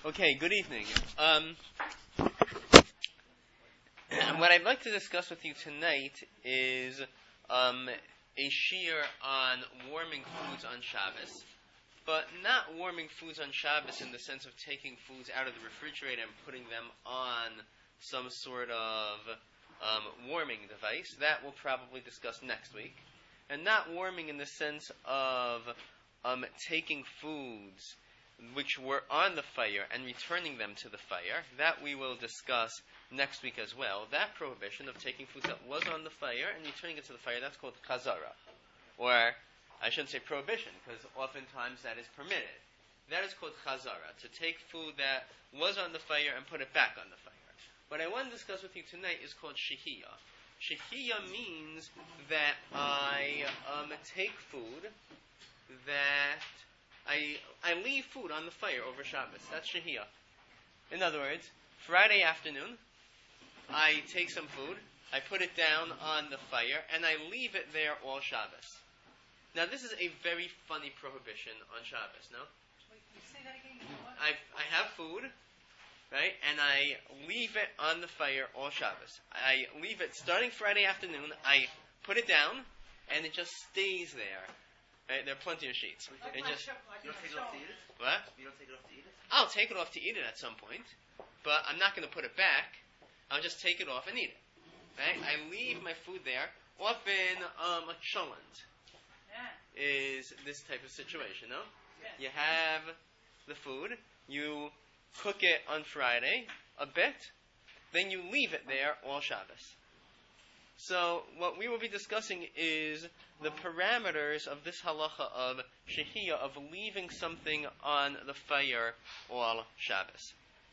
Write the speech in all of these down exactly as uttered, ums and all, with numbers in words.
Okay, good evening. Um, what I'd like to discuss with you tonight is um, a shiur on warming foods on Shabbos, but not warming foods on Shabbos in the sense of taking foods out of the refrigerator and putting them on some sort of um, warming device. That we'll probably discuss next week. And not warming in the sense of um, taking foods which were on the fire and returning them to the fire. That we will discuss next week as well. That prohibition of taking foods that was on the fire and returning it to the fire, that's called chazara. Or, I shouldn't say prohibition, because oftentimes that is permitted. That is called chazara, to take food that was on the fire and put it back on the fire. What I want to discuss with you tonight is called shehiyah. Shehiyah means that I um, take food that I I leave food on the fire over Shabbos. That's shehiyah. In other words, Friday afternoon, I take some food, I put it down on the fire, and I leave it there all Shabbos. Now, this is a very funny prohibition on Shabbos, no? Wait, can you say that again? You know what? I I have food, right, and I leave it on the fire all Shabbos. I leave it starting Friday afternoon, I put it down, and it just stays there. Right? There are plenty of sheets. Like It my just, show- like You don't my take it off show. to eat it? what? You don't take it off to eat it? I'll take it off to eat it at some point, but I'm not going to put it back. I'll just take it off and eat it. Right? I leave my food there. Often, um, a cholent Yeah. is this type of situation, no? Yeah. You have the food, you cook it on Friday a bit, then you leave it there all Shabbos. So what we will be discussing is the parameters of this halacha of shehiyah, of leaving something on the fire all Shabbos.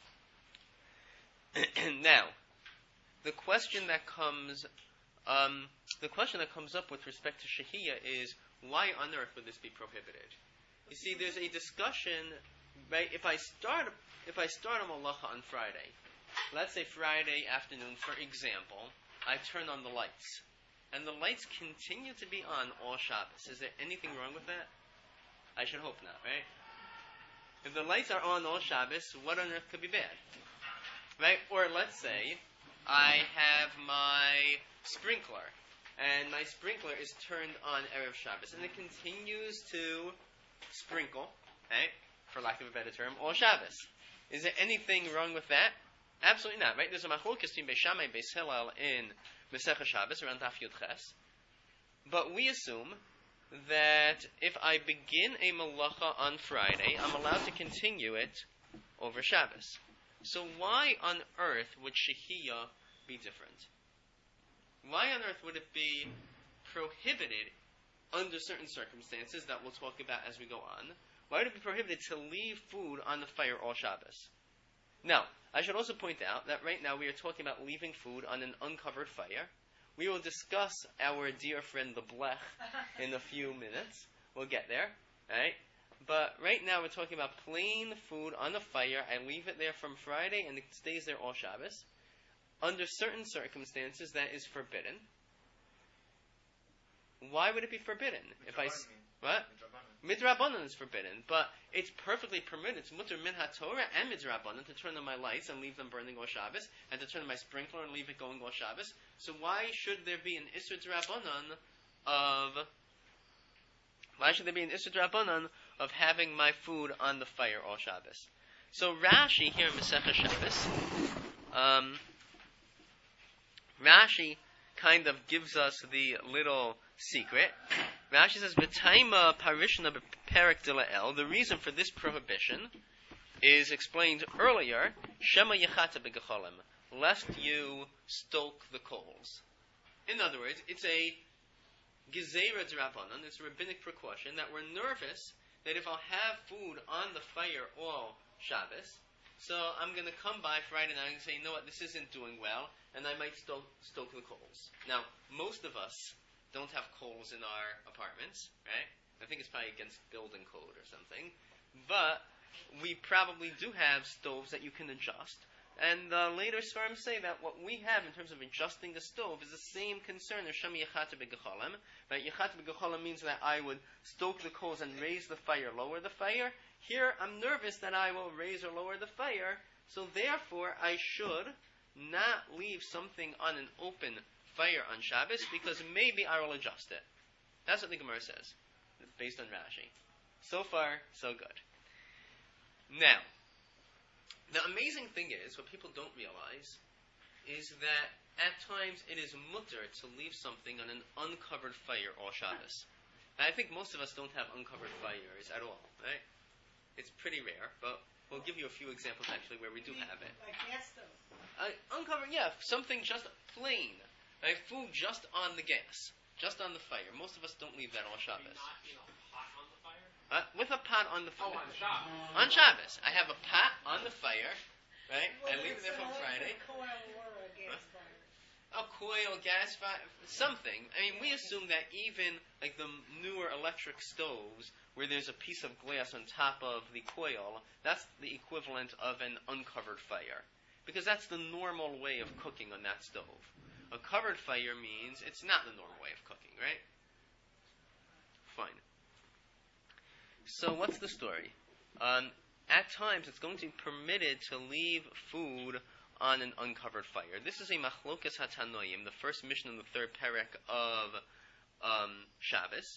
Now, the question that comes, um, the question that comes up with respect to shehiyah is, why on earth would this be prohibited? You see, there's a discussion. Right? If I start, if I start a malacha on Friday, let's say Friday afternoon, for example, I turn on the lights, and the lights continue to be on all Shabbos. Is there anything wrong with that? I should hope not, right? If the lights are on all Shabbos, what on earth could be bad? Right? Or let's say I have my sprinkler, and my sprinkler is turned on Erev Shabbos, and it continues to sprinkle, right? For lack of a better term, all Shabbos. Is there anything wrong with that? Absolutely not, right? There's a machlokes between Beis Shammai and Beis Hillel in Masechah Shabbos around Daf Yud Ches, but we assume that if I begin a malacha on Friday, I'm allowed to continue it over Shabbos. So why on earth would shehiyah be different? Why on earth would it be prohibited under certain circumstances that we'll talk about as we go on? Why would it be prohibited to leave food on the fire all Shabbos? Now, I should also point out that right now we are talking about leaving food on an uncovered fire. We will discuss our dear friend the blech in a few minutes. We'll get there, right? But right now we're talking about plain food on the fire. I leave it there from Friday and it stays there all Shabbos. Under certain circumstances, that is forbidden. Why would it be forbidden? If I s- what? Midrabanan is forbidden, but it's perfectly permitted. It's mutter min haTorah and midrabanan to turn on my lights and leave them burning all Shabbos, and to turn on my sprinkler and leave it going all Shabbos. So why should there be an isur d'Rabbanan of why should there be an isur d'Rabbanan of having my food on the fire all Shabbos? So Rashi here in Masechah Shabbos, um, Rashi kind of gives us the little secret. Rashi says, "V'taima parishna b'perek dila'el." The reason for this prohibition is explained earlier. Shema yechata b'gecholim, lest you stoke the coals. In other words, it's a gezerah d'Rabbanan. It's a rabbinic precaution that we're nervous that if I'll have food on the fire all Shabbos, so I'm going to come by Friday night and say, you know what, this isn't doing well, and I might stoke, stoke the coals. Now, most of us don't have coals in our apartments, right? I think it's probably against building code or something. But we probably do have stoves that you can adjust. And the later Sfarim say that what we have in terms of adjusting the stove is the same concern as Shem Yechata B'Gecholim. Right? Yechata B'Gecholim means that I would stoke the coals and raise the fire, lower the fire. here I'm nervous that I will raise or lower the fire, so therefore I should not leave something on an open fire on Shabbos because maybe I will adjust it. That's what the Gemara says, based on Rashi. So far, so good. Now, the amazing thing is, what people don't realize, is that at times it is mutter to leave something on an uncovered fire all Shabbos. Now, I think most of us don't have uncovered fires at all, right? It's pretty rare, but we'll give you a few examples actually where we do have it. Like gas stove. Uh, uncovered, yeah, something just plain, right? Food just on the gas, just on the fire. Most of us don't leave that all Shabbos. Not in a pot on the fire? Uh, with a pot on the fire. Oh, on Shabbos. On Shabbos. I have a pot on the fire, right? I Whether leave it it's there from an Friday. electric coil or a gas fire. A coil, gas fire, something. I mean, we assume that even like the newer electric stoves, where there's a piece of glass on top of the coil, that's the equivalent of an uncovered fire. Because that's the normal way of cooking on that stove. A covered fire means it's not the normal way of cooking, right? Fine. So what's the story? Um, at times it's going to be permitted to leave food on an uncovered fire. This is a machlokas hatanoim, the first mission in the third perek of um, Shabbos.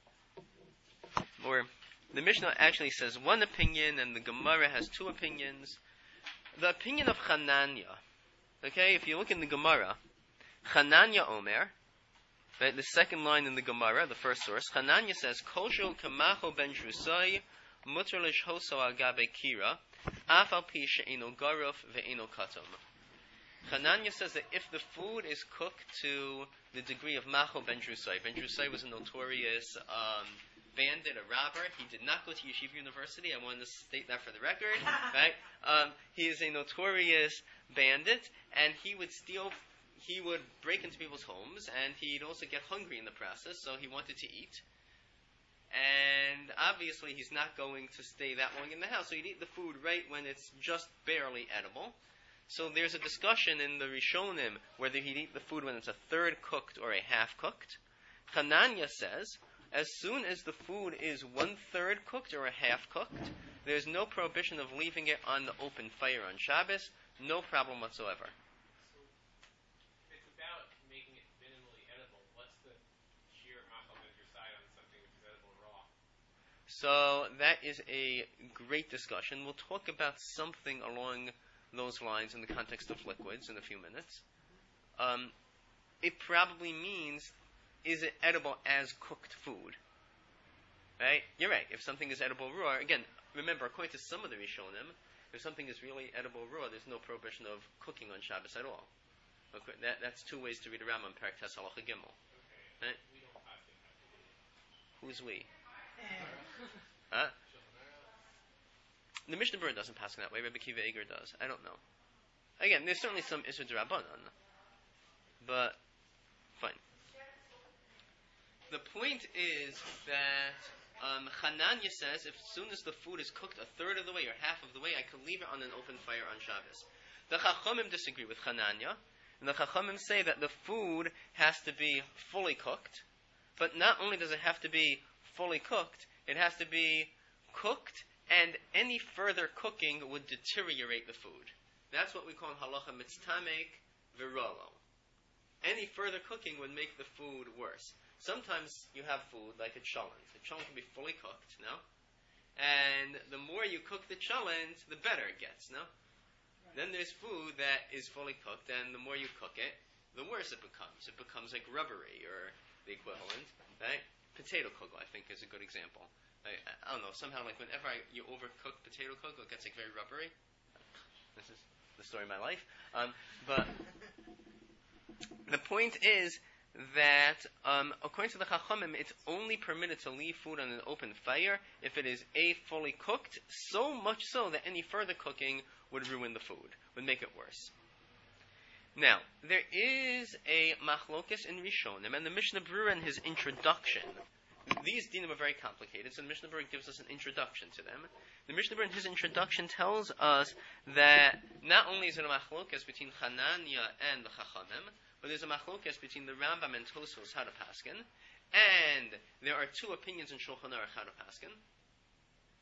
Or the Mishnah actually says one opinion, and the Gemara has two opinions. The opinion of Chananya, okay, if you look in the Gemara, Chananya Omer, right, the second line in the Gemara, the first source, Chananya says, Kosho kamacho ben drusai, mutter lishhoso agabe kira, afal pi she'eno garuf ve'eno katom. Chananya says that if the food is cooked to the degree of macho ben drusai, ben drusai was a notorious um, bandit, a robber. He did not go to Yeshiva University. I wanted to state that for the record, right? Um, he is a notorious bandit, and he would steal. He would break into people's homes, and he'd also get hungry in the process, so he wanted to eat. And obviously, he's not going to stay that long in the house, so he'd eat the food right when it's just barely edible. So there's a discussion in the Rishonim whether he'd eat the food when it's a third cooked or a half cooked. Chananya says, as soon as the food is one third cooked or a half cooked, there's no prohibition of leaving it on the open fire on Shabbos, no problem whatsoever. So that is a great discussion. We'll talk about something along those lines in the context of liquids in a few minutes. Um, it probably means, is it edible as cooked food? Right? You're right. If something is edible raw, again, remember, according to some of the Rishonim, if something is really edible raw, there's no prohibition of cooking on Shabbos at all. Okay, that, that's two ways to read a Rambam, Perek Tes Halacha Gimel. Right? Who's we? Huh? The Mishnah Berurah doesn't pass in that way. Rebbe Akiva Eiger does. I don't know. Again, there's certainly some Isur D'Rabbanan, but fine. The point is that um, Chananya says, if as soon as the food is cooked a third of the way or half of the way, I could leave it on an open fire on Shabbos. The Chachamim disagree with Chananya, and the Chachamim say that the food has to be fully cooked, but not only does it have to be fully cooked, it has to be cooked, and any further cooking would deteriorate the food. That's what we call in halacha mitztamek virolo. Any further cooking would make the food worse. Sometimes you have food like a cholent. The cholent can be fully cooked, no? And the more you cook the cholent, the better it gets, no? Right. Then there's food that is fully cooked, and the more you cook it, the worse it becomes. It becomes like rubbery, or the equivalent, right? Potato kugel, I think, is a good example. I, I don't know, somehow, like, whenever I, you overcook potato kugel, it gets, like, very rubbery. This is the story of my life. Um, but the point is that, um, according to the Chachamim, it's only permitted to leave food on an open fire if it is A, fully cooked, so much so that any further cooking would ruin the food, would make it worse. Now, there is a machlokas in Rishonim, and the Mishnah Berurah in his introduction, these dinim are very complicated, so the Mishnah Berurah gives us an introduction to them. The Mishnah Berurah in his introduction tells us that not only is it a machlokas between Chananya and the Chachamim, but there's a machlokas between the Rambam and Tosfos how to paskin, and there are two opinions in Shulchan Aruch how to paskin.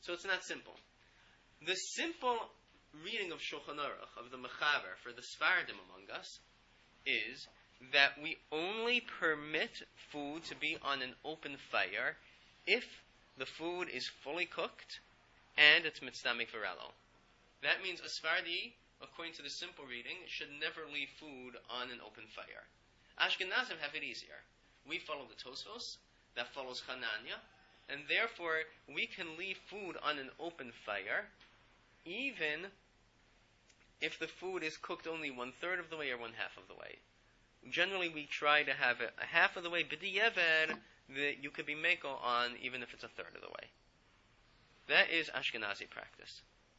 So it's not simple. The simple reading of Shulchan Aruch, of the Mechaber, for the Sfaradim among us, is that we only permit food to be on an open fire if the food is fully cooked and it's mitzvah virelo. That means a Sfardi, according to the simple reading, should never leave food on an open fire. Ashkenazim have it easier. We follow the Tosfos, that follows Hananya, and therefore we can leave food on an open fire even if the food is cooked only one third of the way or one half of the way. Generally, we try to have it a half of the way, b'di'evad, that you could be meko on even if it's a third of the way. That is Ashkenazi practice.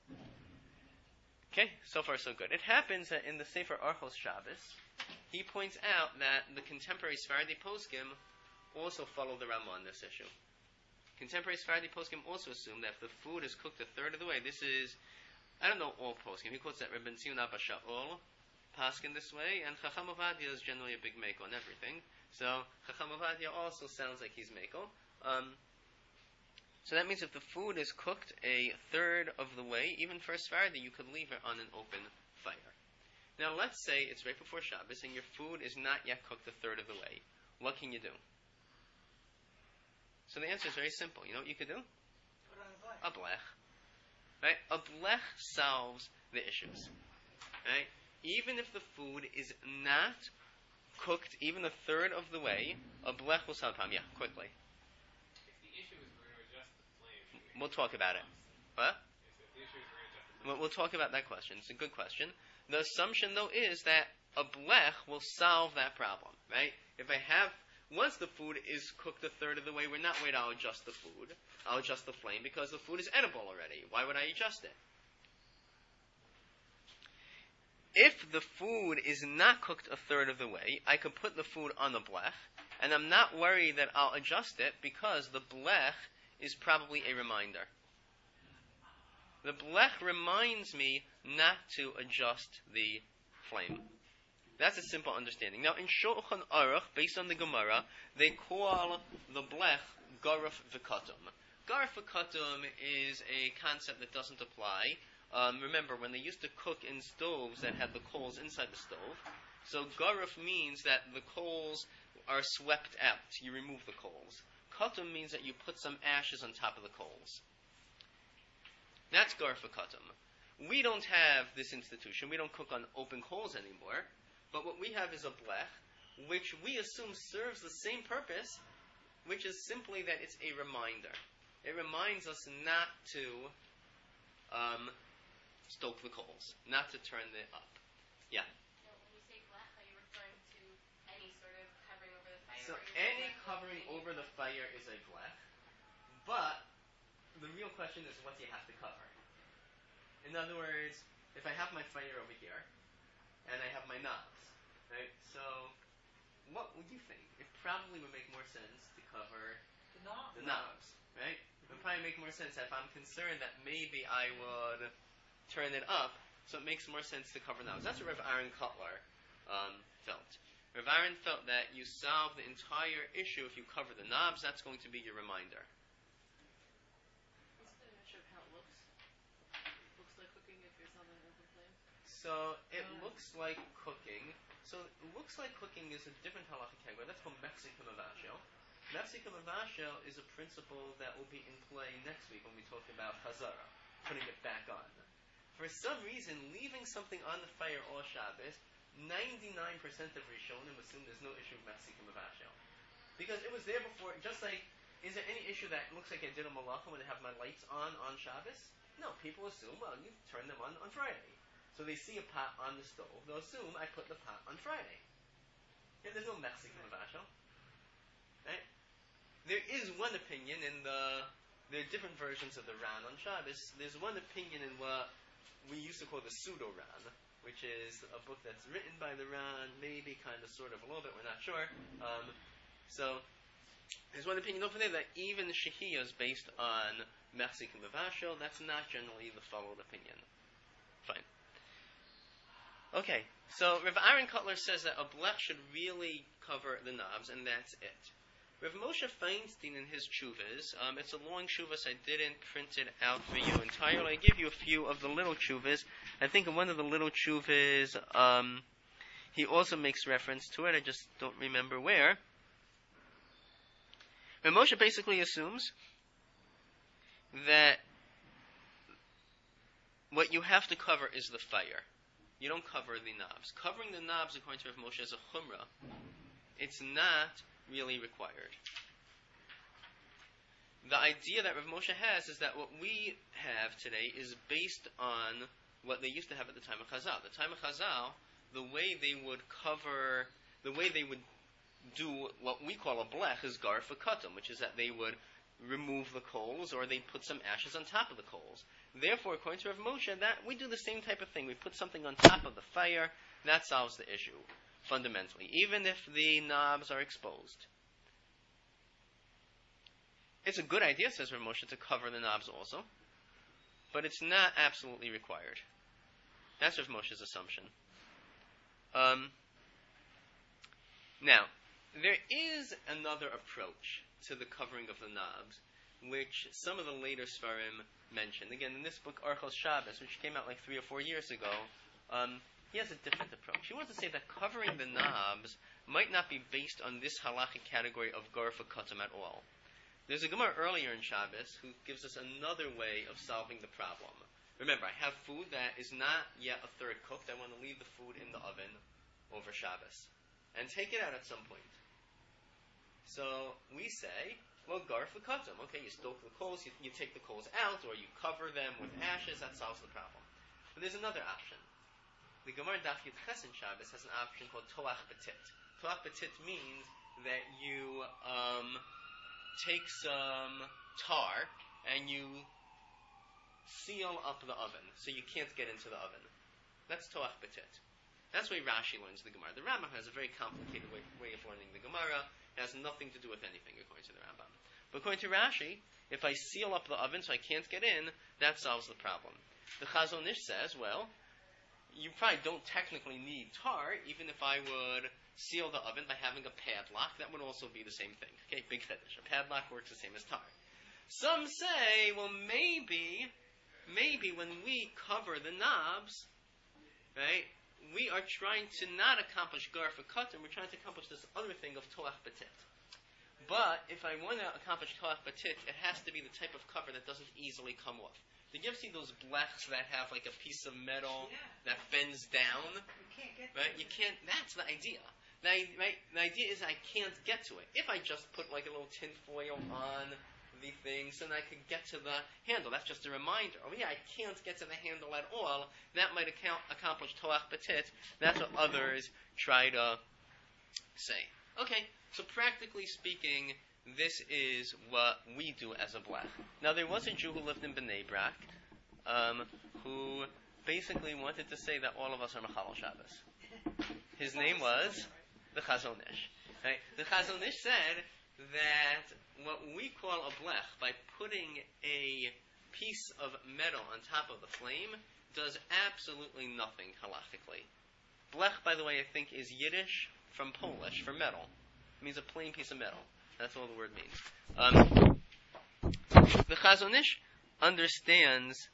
Okay, so far so good. It happens that in the Sefer Archos Shabbos, he points out that the contemporary Sfardi poskim also follow the Rama on this issue. Contemporary Sfardi poskim also assume that if the food is cooked a third of the way, this is, I don't know all poskim. He quotes that Rebbe Zion Abba Shaul paskin this way, and Chacham Ovadia is generally a big make on everything. So Chacham Ovadia also sounds like he's meko. Um, so that means if the food is cooked a third of the way, even for a Sfardi, you could leave it on an open fire. Now let's say it's right before Shabbos and your food is not yet cooked a third of the way. What can you do? So the answer is very simple. You know what you could do? Put on a blech. A blech. Right? A blech solves the issues. Right? Even if the food is not cooked even a third of the way, a blech will solve the problem. Yeah, quickly. If the issue is we're going to adjust the flame, We'll talk about it. What? if the issue is we're going to adjust the flame, We'll, we'll talk about that question. It's a good question. The assumption, though, is that a blech will solve that problem. Right? If I have, once the food is cooked a third of the way, we're not wait, I'll adjust the food. I'll adjust the flame because the food is edible already. Why would I adjust it? If the food is not cooked a third of the way, I could put the food on the blech, and I'm not worried that I'll adjust it because the blech is probably a reminder. The blech reminds me not to adjust the flame. That's a simple understanding. Now, in Shulchan Aruch, based on the Gemara, they call the blech garuf v'katum. Garuf v'katum is a concept that doesn't apply. Um, remember, when they used to cook in stoves that had the coals inside the stove, so garuf means that the coals are swept out. You remove the coals. Katum means that you put some ashes on top of the coals. That's garuf v'katum. We don't have this institution. We don't cook on open coals anymore. But what we have is a blech, which we assume serves the same purpose, which is simply that it's a reminder. It reminds us not to um, stoke the coals, not to turn it up. Yeah? Now, when you say blech, are you referring to any sort of covering over the fire? So or are you any referring to covering anything? over the fire is a blech, but the real question is what do you have to cover? In other words, if I have my fire over here, and I have my knobs, right? So, what would you think? It probably would make more sense to cover The knob. the knobs, right? It would probably make more sense if I'm concerned that maybe I would turn it up, so it makes more sense to cover knobs. That's what Rav Aaron Kotler um, felt. Rav Aaron felt that you solve the entire issue if you cover the knobs. That's going to be your reminder. Isn't it a matter of how it looks? It looks like cooking if it's on an open flame. So it Uh. looks like cooking. So it looks like cooking is a different halachic category. That's called Mexican Mavashel. Mexican Mavashel is a principle that will be in play next week when we talk about Chazara, putting it back on. For some reason, leaving something on the fire all Shabbos, ninety-nine percent of Rishonim assume there's no issue with Mexican Mavashel. Because it was there before, just like, is there any issue that looks like I did a malacha when I have my lights on on Shabbos? No, people assume, well, you turn them on on Friday. So they see a pot on the stove, they'll assume I put the pot on Friday. Yeah, there's no Mexican Mavashel. Right? There is one opinion in the, there are different versions of the Ran on Shabbos. There's one opinion in what we used to call the pseudo-Ran, which is a book that's written by the Ran, maybe, kind of, sort of, a little bit, we're not sure. Um, so, there's one opinion over there that even Shehiyah is based on Mexican Mavashel. That's not generally the followed opinion. Fine. Okay, so Rav Aaron Kotler says that a blech should really cover the knobs, and that's it. Rav Moshe Feinstein in his Chuvas, um, it's a long Chuvas, I didn't print it out for you entirely. I give you a few of the little Chuvas. I think in one of the little Chuvas, um, he also makes reference to it, I just don't remember where. Rav Moshe basically assumes that what you have to cover is the fire. You don't cover the knobs. Covering the knobs, according to Rav Moshe, is a chumrah. It's not really required. The idea that Rav Moshe has is that what we have today is based on what they used to have at the time of Chazal. The time of Chazal, the way they would cover, the way they would do what we call a blech is gar fakatum, which is that they would remove the coals or they put some ashes on top of the coals. Therefore, according to Rav Moshe, that we do the same type of thing. We put something on top of the fire. That solves the issue, fundamentally, even if the knobs are exposed. It's a good idea, says Rav Moshe, to cover the knobs also, but it's not absolutely required. That's Rav Moshe's assumption. Um, now, there is another approach to the covering of the knobs, which some of the later Sfarim mentioned. Again, in this book, Archos Shabbos, which came out like three or four years ago, um, he has a different approach. He wants to say that covering the knobs might not be based on this halachic category of gar fakatum at all. There's a Gemara earlier in Shabbos who gives us another way of solving the problem. Remember, I have food that is not yet a third cooked. I want to leave the food in the oven over Shabbos and take it out at some point. So we say, well, gar fakatum. Okay, you stoke the coals, you, you take the coals out, or you cover them with ashes. That solves the problem. But there's another option. The Gemara Daf Yud Ches in Shabbos has an option called toach betit. Toach betit means that you um, take some tar and you seal up the oven so you can't get into the oven. That's toach betit. That's the way Rashi learns the Gemara. The Rambam has a very complicated way, way of learning the Gemara. It has nothing to do with anything, according to the Rambam. But according to Rashi, if I seal up the oven so I can't get in, that solves the problem. The Chazon Ish says, well, you probably don't technically need tar, even if I would seal the oven by having a padlock. That would also be the same thing. Okay, big fetish. A padlock works the same as tar. Some say, well, maybe, maybe when we cover the knobs, right, we are trying to not accomplish gar fakatum, we're trying to accomplish this other thing of toach betit. But if I want to accomplish toach betit, it has to be the type of cover that doesn't easily come off. Did you ever see those blechs that have like a piece of metal Yeah. that bends down? You can't get Right? to You it. can't, that's the idea. The, right, the idea is I can't get to it. If I just put like a little tin foil on the thing so that I could get to the handle, that's just a reminder. Oh yeah, I can't get to the handle at all. That might account, accomplish toach betit. That's what others try to say. Okay, so practically speaking, this is what we do as a blech. Now, there was a Jew who lived in Bnei Brak, um, who basically wanted to say that all of us are Mechalel Shabbos. His name was the Chazon Ish. Right? The Chazon Ish said that what we call a blech, by putting a piece of metal on top of the flame, does absolutely nothing halachically. Blech, by the way, I think is Yiddish from Polish for metal. It means a plain piece of metal. That's all the word means. Um, the Chazon Ish understands.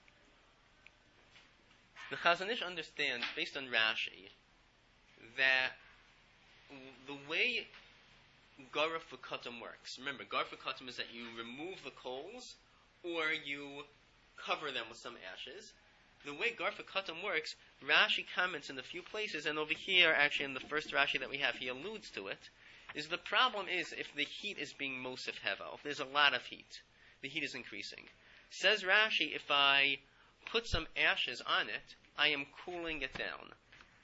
The Chazon Ish understands, based on Rashi, that the way gar fakatum works. Remember, gar fakatum is that you remove the coals or you cover them with some ashes. The way gar fakatum works, Rashi comments in a few places, and over here, actually in the first Rashi that we have, he alludes to it, is the problem is if the heat is being mosif hevel, if there's a lot of heat, the heat is increasing. Says Rashi, if I put some ashes on it, I am cooling it down.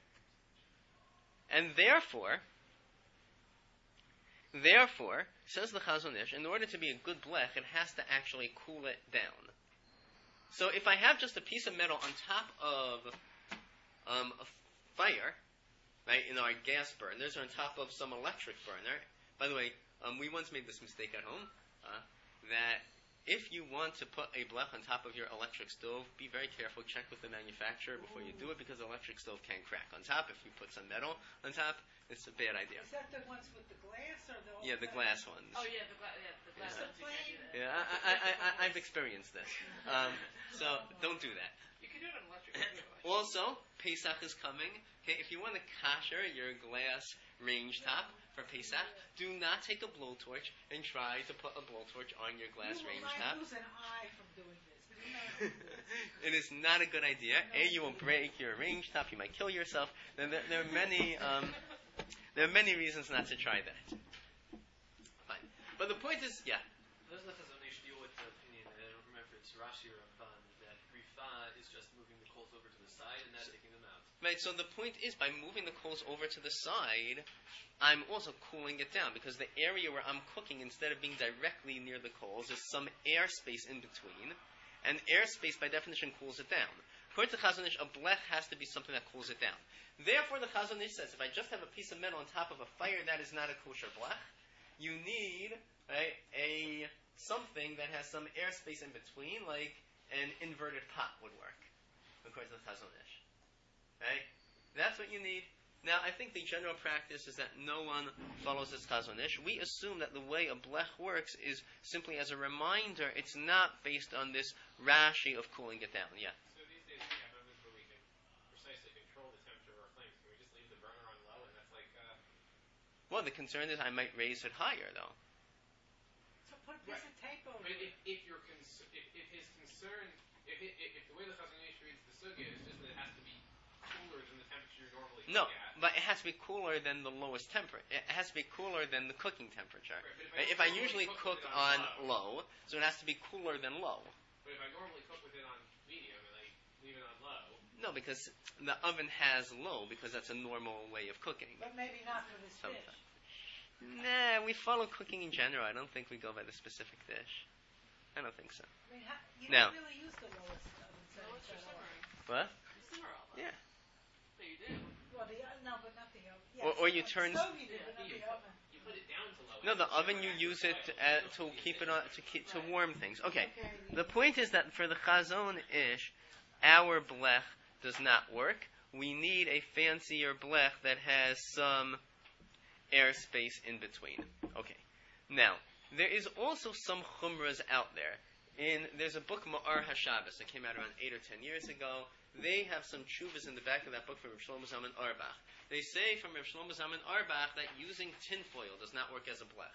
And therefore, therefore, says the Chazon Ish, in order to be a good blech, it has to actually cool it down. So if I have just a piece of metal on top of um, a fire, right, in our gas burners, or on top of some electric burner. By the way, um, we once made this mistake at home, uh, that if you want to put a blech on top of your electric stove, be very careful. Check with the manufacturer before you do it, because the electric stove can crack on top. If you put some metal on top, it's a bad idea. Is that the ones with the glass or the? Yeah, the glass ones. Oh yeah, the gla- yeah, the glass Yeah. ones. You can't do that. Yeah, I, I, I, I, I've experienced this. Um, so don't do that. You can do it on electric. you can do it on electric. Also, Pesach is coming. Okay, if you want to kosher your glass range top for Pesach, do not take a blowtorch and try to put a blowtorch on your glass You range might top. lose an eye from doing this. Do you know? It is not a good idea. A, you will break your range top. You might kill yourself. There, there, there are many, um, there are many reasons not to try that. Fine, but the point is, yeah. Doesn't the Chazon Ish deal with the opinion, I don't remember if it's Rashi or Ramban, that Rifa is just moving the coals over to the side and not taking them out? Right, so the point is, by moving the coals over to the side, I'm also cooling it down, because the area where I'm cooking, instead of being directly near the coals, is some airspace in between, and airspace, by definition, cools it down. According to Chazon Ish, a blech has to be something that cools it down. Therefore, the Chazon Ish says, if I just have a piece of metal on top of a fire, that is not a kosher blech. You need, right, a something that has some airspace in between, like an inverted pot would work, according to the Chazon Ish. Right? That's what you need. Now, I think the general practice is that no one follows this Chazon Ish. We assume that the way a blech works is simply as a reminder. It's not based on this Rashi of cooling it down. Yeah. So these days we have ovens where we can precisely control the temperature of our flames. Can we just leave the burner on low, and that's like, uh, Well, the concern is I might raise it higher, though. So put a piece of tape over but it. if, if your cons- if, if his concern, if, it, if the way the Chazon Ish reads the sugya is just that it has to be cooler than the temperature you normally No, cook at. but it has to be cooler than the lowest temperature. It has to be cooler than the cooking temperature. Right, Right? but if If I normally usually cook cook with it on on low, so it has to be cooler than low. But if I normally cook with it on medium and I leave it on low, No, because the oven has low, because that's a normal way of cooking. But maybe not for this Sometimes. fish. Nah, we follow cooking in general. I don't think we go by the specific dish. I don't think so. I mean, how, you Now- don't really use the lowest oven No, settings it's for at all. simmering. What? You simmer all that. Yeah. So you do. Well, the uh, no, but not the oven. Or- Yes, or you on the turn- stove you do, Yeah, but not you the put- oven. you put it down to low. No, the and oven you simmer use it it after uh, the to cycle. keep it on to keep to Right. warm things. Okay. Okay. The point is that for the Chazon Ish, our blech does not work. We need a fancier blech that has some airspace in between. Okay. Now, there is also some chumras out there. In there's a book Ma'ar HaShabbos that came out around eight or ten years ago. They have some chuvas in the back of that book from Rav Shlomo Zalman Auerbach. They say from Rav Shlomo Zalman Auerbach that using tinfoil does not work as a blech.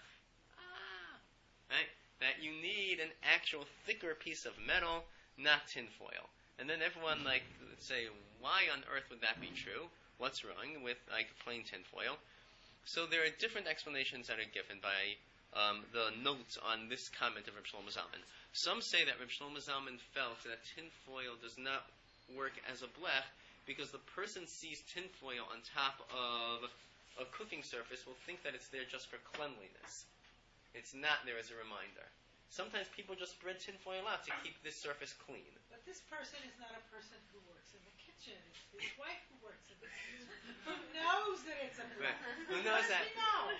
Ah. Right? That you need an actual thicker piece of metal, not tinfoil. And then everyone like would say, why on earth would that be true? What's wrong with like plain tinfoil? So there are different explanations that are given by um, the notes on this comment of Reb Shlomo Zalman. Some say that Reb Shlomo Zalman felt that tinfoil does not work as a blech because the person sees tinfoil on top of a cooking surface will think that it's there just for cleanliness. It's not there as a reminder. Sometimes people just spread tinfoil out to keep this surface clean. But this person is not a person who works in the kitchen. It's his wife who works in the kitchen. Who knows that it's a Right. blech? Who knows that? No.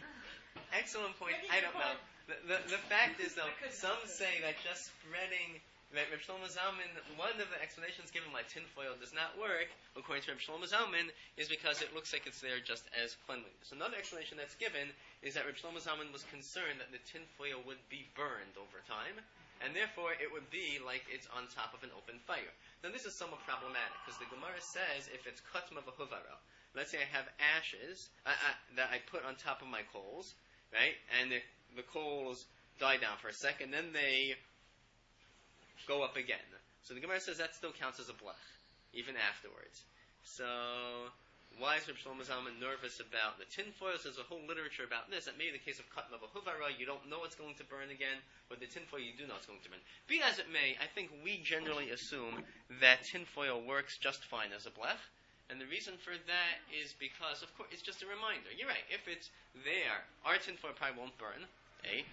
Excellent point. Maybe I you don't know. could- The, the, the fact is, though, I couldn't some answer. say that just spreading, that Reb Shlomo Zalman, one of the explanations given why tinfoil does not work, according to Reb Shlomo Zalman, is because it looks like it's there just as cleanliness. Another explanation that's given is that Reb Shlomo Zalman was concerned that the tinfoil would be burned over time, and therefore it would be like it's on top of an open fire. Now this is somewhat problematic, because the Gemara says if it's katma v'huvara, let's say I have ashes uh, uh, that I put on top of my coals, right, and the, the coals die down for a second, then they go up again. So the Gemara says that still counts as a blech, even afterwards. So why is Reb Shlomo Zalman nervous about the tinfoil? There's a whole literature about this. That may be the case of katma v'huvara. You don't know it's going to burn again, but the tinfoil you do know it's going to burn. Be as it may, I think we generally assume that tinfoil works just fine as a blech. And the reason for that is because, of course, it's just a reminder. You're right. If it's there, our tinfoil probably won't burn. Eh?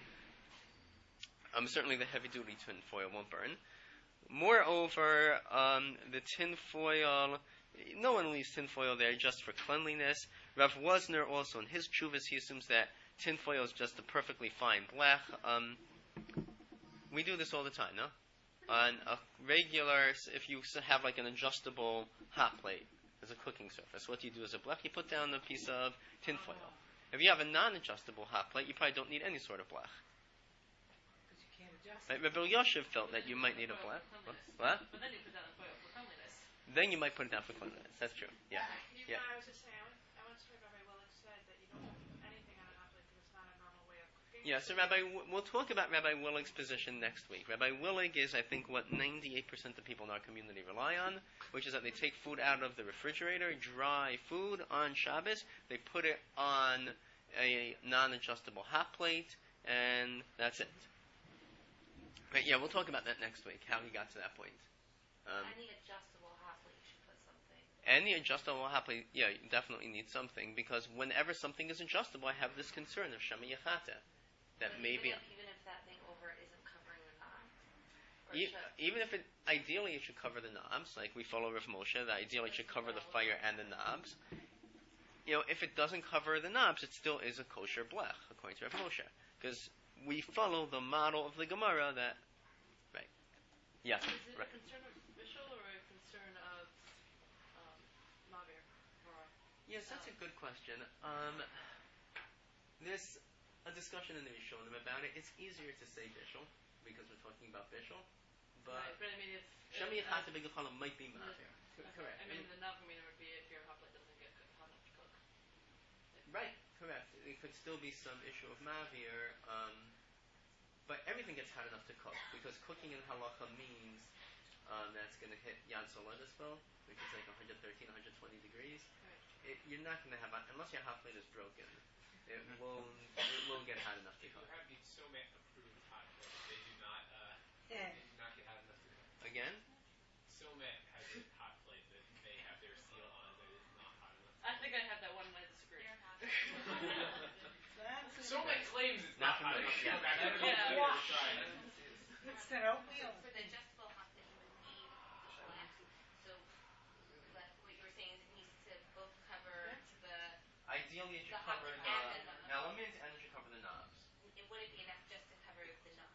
Um, certainly the heavy-duty tinfoil won't burn. Moreover, um, the tinfoil, no one leaves tinfoil there just for cleanliness. Rav Wosner also, in his chuvas, he assumes that tinfoil is just a perfectly fine blech. Um, We do this all the time, no? On a regular, if you have like an adjustable hot plate as a cooking surface, what you do is a blech, you put down a piece of tinfoil. If you have a non-adjustable hot plate, you probably don't need any sort of blech. Because you can't adjust Right? it. Rabbi Yoshev felt that you might need a Foil blech. for What? cleanliness. What? But then you put down the foil for cleanliness. Then you might put it down for cleanliness. That's true. Yeah. You Yeah. know, I was just saying, I once, I once heard Rabbi Willick said that you don't put anything on a hot plate because it's not a normal way of cooking. Yeah, so Rabbi, we'll talk about Rabbi Willig's position next week. Rabbi Willig is, I think, what ninety-eight percent of people in our community rely on, which is that they take food out of the refrigerator, dry food on Shabbos, they put it on a non-adjustable hot plate, and that's it. Right, yeah, we'll talk about that next week, how he got to that point. Um, Any adjustable hot plate, you should put something. Any adjustable hot plate, yeah, you definitely need something, because whenever something is adjustable, I have this concern of Shema Yachata, that But maybe... even if, even if that thing over it isn't covering the knob, or E- should. even if it, ideally it should cover the knobs, like we follow Rav Moshe, that ideally it should cover the fire and the knobs. You know, if it doesn't cover the knobs, it still is a kosher blech, according to Rav Moshe. Because we follow the model of the Gemara that, right. Yeah. Is it Right. a concern of Bishul or a concern of um, Mavir? Or Yes, that's a good question. Um, there's a discussion in the Rishonim about it. It's easier to say Bishul, because we're talking about Bishul, but right, but I mean, if Shema if, Yachata B'Gechala might be Mavir. okay, Correct. I mean, the nafkamina would be if your hot plate doesn't get cooked, hot enough to cook. Right, correct. It could still be some issue of Mavir, um, but everything gets hot enough to cook, because cooking in halacha means um, that's going to hit Yad Solah as well, which is like one thirteen, one twenty degrees. Right. It, you're not going to have, unless your hot plate is broken, it will it will get hot enough to If you cook. have the Somet approved hot plate, they do not uh, Yeah. they do not get hot enough to cook. Again? Somet has a hot plate that they have their seal on that is not hot enough. I think I have that one and I disagree. You're happy. That's Somet claims it's Not not, hot from the- enough. yeah. I've never Yeah. never tried it. It's that oatmeal. For the adjustable hot plate, you would need the blech. So, like what you were saying is it needs to both cover the. Ideally, it should The hot cover plate the and the knob. element, and it should cover the knobs. It wouldn't be enough just to cover the knob.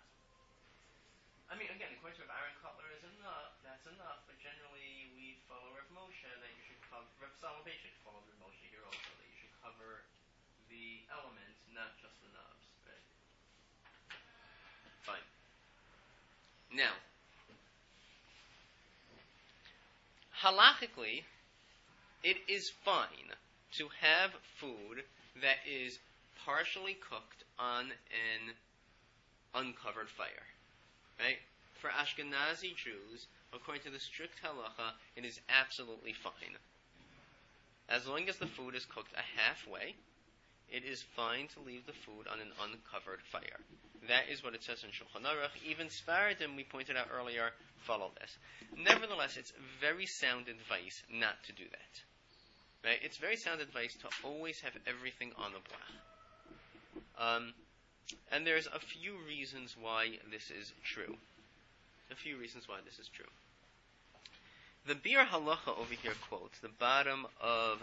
I mean, again, according to Rav Aaron Kotler is enough, that's enough, but generally we follow Rav Moshe that you should cover, Rav Solomon should follow Rav Moshe here also, that you should cover the element, not just the knobs, right? Fine. Now, halachically, it is fine to have food that is partially cooked on an uncovered fire. Right? For Ashkenazi Jews, according to the strict halacha, it is absolutely fine. As long as the food is cooked a halfway, it is fine to leave the food on an uncovered fire. That is what it says in Shulchan Aruch. Even Sfaradim, we pointed out earlier, follow this. Nevertheless, it's very sound advice not to do that. Right? It's very sound advice to always have everything on the blech. Um, and there's a few reasons why this is true. A few reasons why this is true. The Bir Halacha over here quotes the bottom of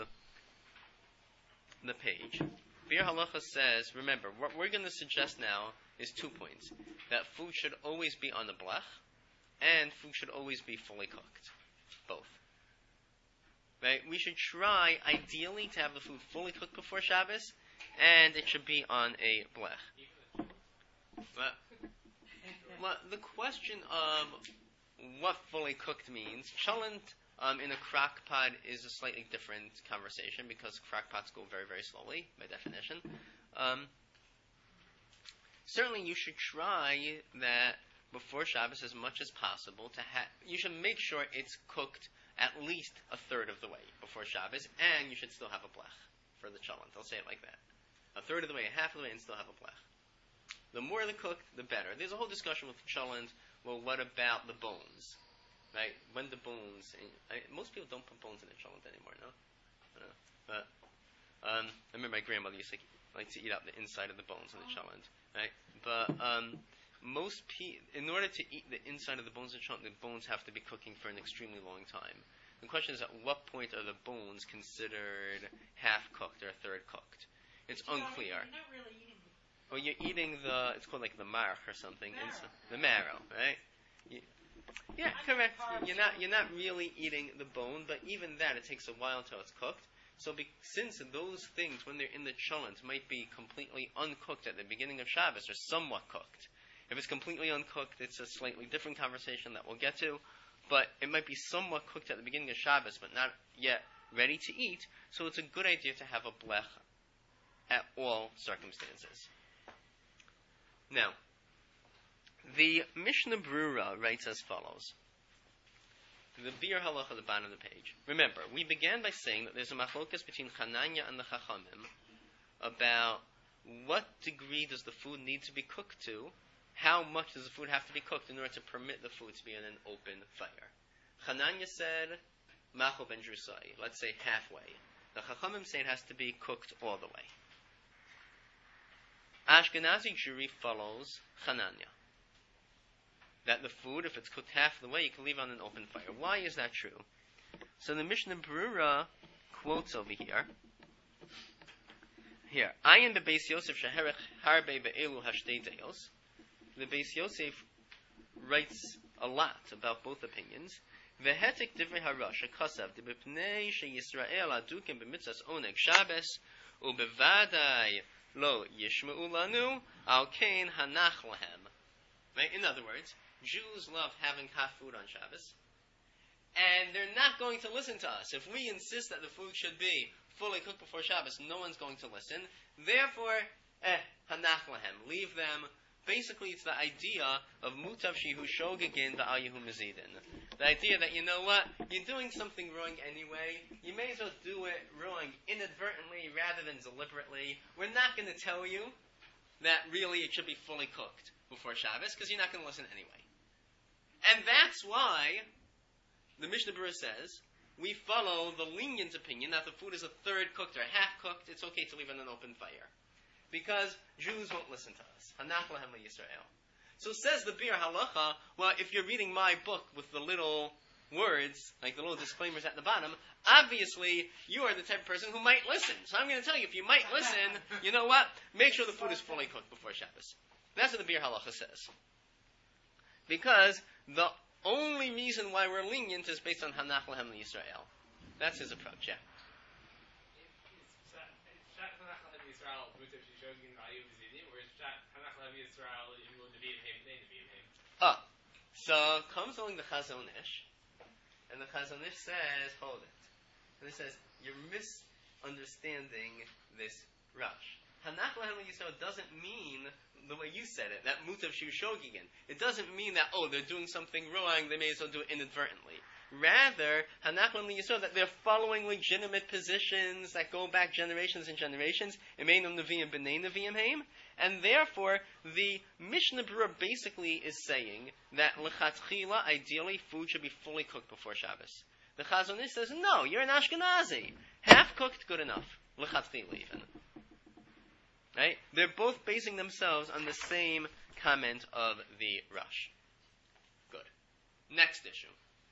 the page. Bir Halacha says, remember, what we're going to suggest now is two points. That food should always be on the blech, and food should always be fully cooked. Both. Right? We should try, ideally, to have the food fully cooked before Shabbos, and it should be on a blech. But, well, the question of what fully cooked means, cholent um, in a crock pot is a slightly different conversation because crock pots go very, very slowly, by definition. Um, certainly you should try that before Shabbos as much as possible to have, you should make sure it's cooked at least a third of the way before Shabbos, and you should still have a blech for the cholent. I'll say it like that. A third of the way, a half of the way, and still have a blech. The more the cooked, the better. There's a whole discussion with cholent. Well, what about the bones? Right? When the bones... I, most people don't put bones in the cholent anymore, no? no. But um, I remember my grandmother used to like to eat out the inside of the bones in the cholent. Right? But um, most pe- in order to eat the inside of the bones in the cholent, the bones have to be cooking for an extremely long time. The question is, at what point are the bones considered half-cooked or third-cooked? It's You're not- unclear. You're not really eating the or you're eating the, it's called like the marach or something, Marrow. inside, the marrow, right? You, yeah, I correct. think carbs You're not are- you're not really eating the bone, but even that it takes a while until it's cooked. So be, since those things, when they're in the cholent, might be completely uncooked at the beginning of Shabbos or somewhat cooked. If it's completely uncooked, it's a slightly different conversation that we'll get to. But it might be somewhat cooked at the beginning of Shabbos, but not yet ready to eat. So it's a good idea to have a blech at all circumstances. Now, the Mishnah Brura writes as follows. The Bir Halacha at the bottom of the page. Remember, we began by saying that there's a machlokas between Chananya and the Chachamim about what degree does the food need to be cooked to, how much does the food have to be cooked in order to permit the food to be in an open fire. Chananya said, Machal ben Drusai, let's say halfway. The Chachamim say it has to be cooked all the way. Ashkenazi Jewry follows Chananya. That the food, if it's cooked half the way, you can leave on an open fire. Why is that true? So the Mishnah Brura quotes over here. Here, Ayin beBeis Yosef sheherech harbe be'elu hashtei deos. The Beis Yosef writes a lot about both opinions. Vehetik divrei harash kasav debipnei sheyisrael adukim b'mitzas oneg Shabbos ubevadai lo yishma'u lanu al kain hanach lahem. Right? In other words, Jews love having hot food on Shabbos, and they're not going to listen to us. If we insist that the food should be fully cooked before Shabbos, no one's going to listen. Therefore, eh, hanach lahem, leave them. Basically, it's the idea of mutav shehu shogegin ba'al yehu mezidin. The idea that, you know what, you're doing something wrong anyway, you may as well do it wrong inadvertently rather than deliberately. We're not going to tell you that really it should be fully cooked before Shabbos, because you're not going to listen anyway. And that's why the Mishnah Berurah says we follow the lenient opinion that the food is a third cooked or half cooked. It's okay to leave it on an open fire, because Jews won't listen to us. Hanach lahem Yisrael. So says the Bir Halacha. Well, if you're reading my book with the little words, like the little disclaimers at the bottom, obviously you are the type of person who might listen. So I'm going to tell you, if you might listen, you know what? Make sure the food is fully cooked before Shabbos. That's what the Bir Halacha says. Because the only reason why we're lenient is based on Hanach Lahem Yisrael. That's his approach, yeah. Ah, so comes along the Chazon Ish, and the Chazon Ish says, hold it. And he says, you're misunderstanding this rush. Hanach Lahem Yisrael doesn't mean the way you said it, that mutav shu shogigin. It doesn't mean that, oh, they're doing something wrong, they may as well do it inadvertently. Rather, Hanach Lahem Yisrael, that they're following legitimate positions that go back generations and generations, Emeinu Nevi'im B'nei Nevi'im Heim, and therefore, the Mishnah Berurah basically is saying that lechatchila, ideally, food should be fully cooked before Shabbos. The Chazon Ish says, no, you're an Ashkenazi. Half cooked, good enough. Lechatchila even. Right? They're both basing themselves on the same comment of the Rush. Good. Next issue.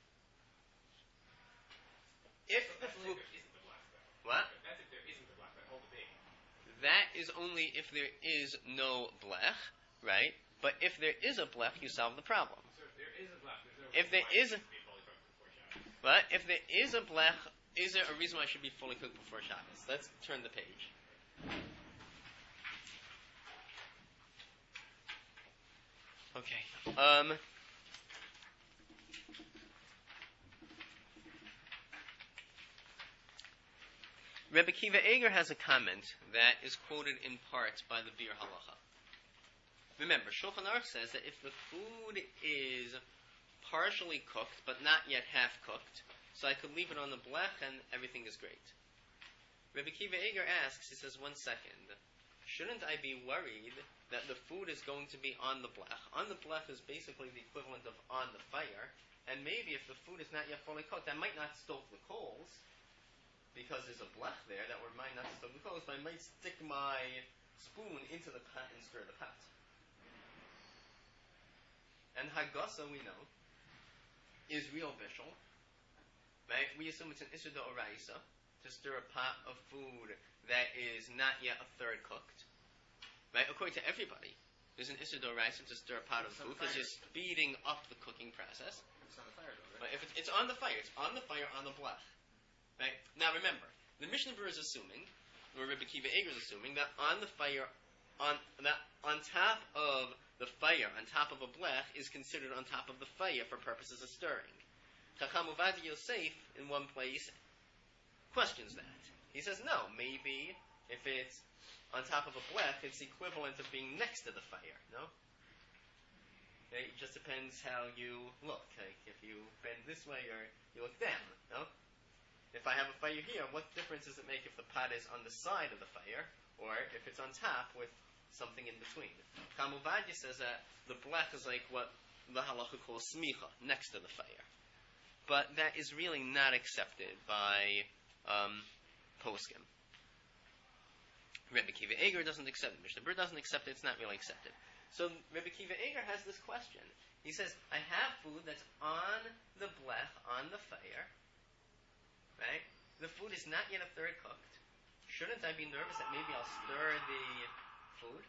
If the food... What? That's if there isn't a blech, that whole debate. That is only if there is no blech, right? But if there is a blech, you solve the problem. So if there is a blech, there's no If there reason is a... why it should be fully cooked before Shabbos. But if there is a blech, is there a reason why it should be fully cooked before Shabbos? Let's turn the page. Okay. Um... Rebbe Kiva Eger has a comment that is quoted in part by the Bir Halacha. Remember, Shulchan Aruch says that if the food is partially cooked, but not yet half cooked, so I could leave it on the blech and everything is great. Rebbe Kiva Eger asks, he says, one second, shouldn't I be worried that the food is going to be on the blech? On the blech is basically the equivalent of on the fire, and maybe if the food is not yet fully cooked, I might not stoke the coals, because there's a blech there that might not stoke the coals, but I might stick my spoon into the pot and stir the pot. And Hagasa, we know, is real bishul. Right? We assume it's an Isser d'Oraisa to stir a pot of food that is not yet a third cooked. right? According to everybody, there's an Issa D'Oraisa to stir a pot of food because you're speeding up the cooking process. It's on the fire, though, right? Right? If it's, it's on the fire, it's on the fire on the blech. Right? Now remember, the Mishnah Berurah is assuming, or Rebbe Kiva Eger is assuming, that on the fire, on that on top of the fire, on top of a blech, is considered on top of the fire for purposes of stirring. Chacham Uvadi Yosef, in one place, questions that. He says, no, maybe if it's on top of a blech, it's equivalent of being next to the fire, no? Okay, it just depends how you look. Like if you bend this way or you look down, no? If I have a fire here, what difference does it make if the pot is on the side of the fire or if it's on top with something in between? Kamuvadya says that the blech is like what the halacha calls smicha, next to the fire. But that is really not accepted by um, poskim. Rebbe Kiva Eger doesn't accept it. Mishnah Berurah doesn't accept it. It's not really accepted. So Rebbe Kiva Eger has this question. He says, I have food that's on the blech, on the fire, right? The food is not yet a third cooked. Shouldn't I be nervous that maybe I'll stir the food?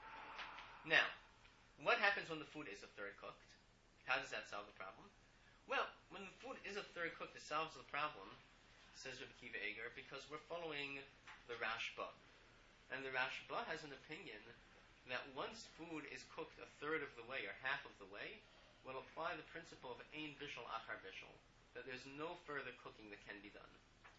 Now, what happens when the food is a third cooked? How does that solve the problem? Well, when the food is a third cooked, it solves the problem, says Rebbe Kiva Eger, because we're following the Rashba. And the Rashba has an opinion that once food is cooked a third of the way or half of the way, we'll apply the principle of ein bishul achar bishul, that there's no further cooking that can be done.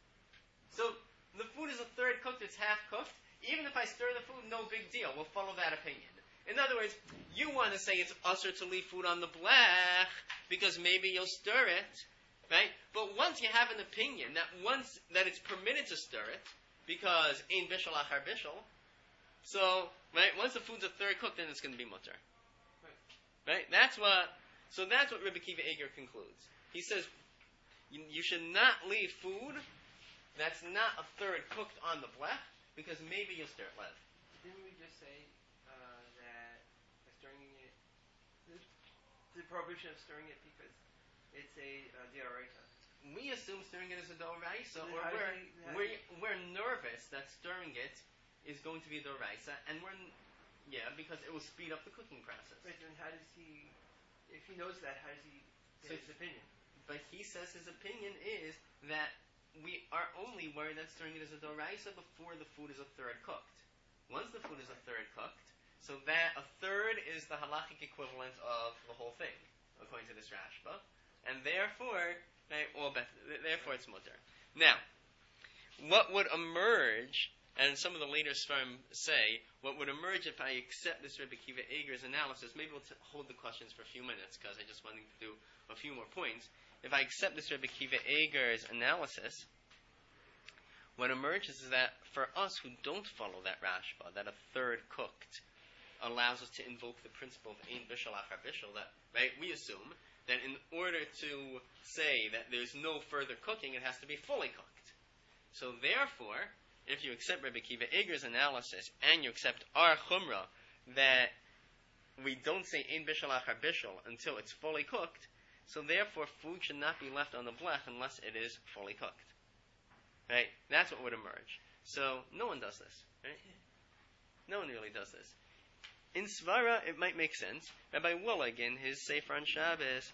So, the food is a third cooked, it's half cooked. Even if I stir the food, no big deal. We'll follow that opinion. In other words, you want to say it's usher to leave food on the blech because maybe you'll stir it, right? But once you have an opinion that once that it's permitted to stir it because ein bishul achar bishul, so right, once the food's a third cooked, then it's going to be mutter, right? That's what. So that's what Rebbe Kiva Eger concludes. He says you, you should not leave food that's not a third cooked on the blech because maybe you'll stir it. Lev. Didn't we just say uh, that stirring it, the, the prohibition of stirring it because it's a uh, d'oraisa? We assume stirring it is a d'oraisa, Then or how do we're, they- how do we're, we're nervous that stirring it is going to be a d'oraisa, and we're, n- yeah, because it will speed up the cooking process. Right, then how does he, if he knows that, how does he So- say his opinion? But he says his opinion is that we are only worried that stirring it is a d'oraisa before the food is a third cooked. Once the food is a third cooked, so that a third is the halachic equivalent of the whole thing, according to this Rashba, and therefore, right, all bet- therefore it's mutter. Now, what would emerge, and some of the later Sfarim say, what would emerge if I accept this Rebbe Kiva Eger's analysis, maybe we'll t- hold the questions for a few minutes, because I just wanted to do a few more points. If I accept this Rebbe Kiva Eger's analysis, what emerges is that for us who don't follow that Rashba, that a third cooked allows us to invoke the principle of ein bishul achar bishul, that, right, we assume that in order to say that there's no further cooking, it has to be fully cooked. So therefore, if you accept Rebbe Kiva Eger's analysis and you accept our chumrah that we don't say ein bishul achar bishul until it's fully cooked, so therefore food should not be left on the blech unless it is fully cooked. Right? That's what would emerge. So no one does this. Right? No one really does this. In Svara, it might make sense. Rabbi Willig, in his Sefer on Shabbos,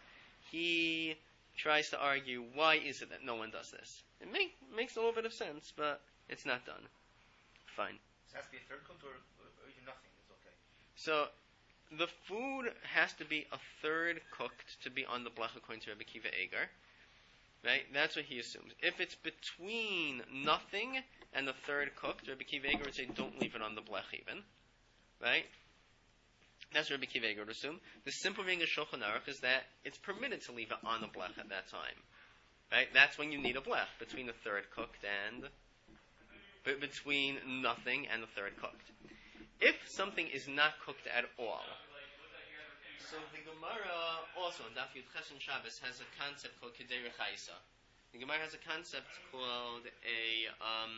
he tries to argue, why is it that no one does this? It make, makes a little bit of sense, but it's not done. Fine. It has to be a third cooked or, or even nothing. It's okay. So, the food has to be a third cooked to be on the blech according to Rebbe Kiva Eger. Right? That's what he assumes. If it's between nothing and the third cooked, Rebbe Kiva Eger would say don't leave it on the blech even. Right? That's what Rebbe Kiva Eger would assume. The simple reading of Shulchan Aruch is that it's permitted to leave it on the blech at that time. Right? That's when you need a blech, between the third cooked and but between nothing and the third cooked. If something is not cooked at all, so the Gemara also in Daf Yud Ches on Shabbos has a concept called Kedei Rechaisa. The Gemara has a concept called a um,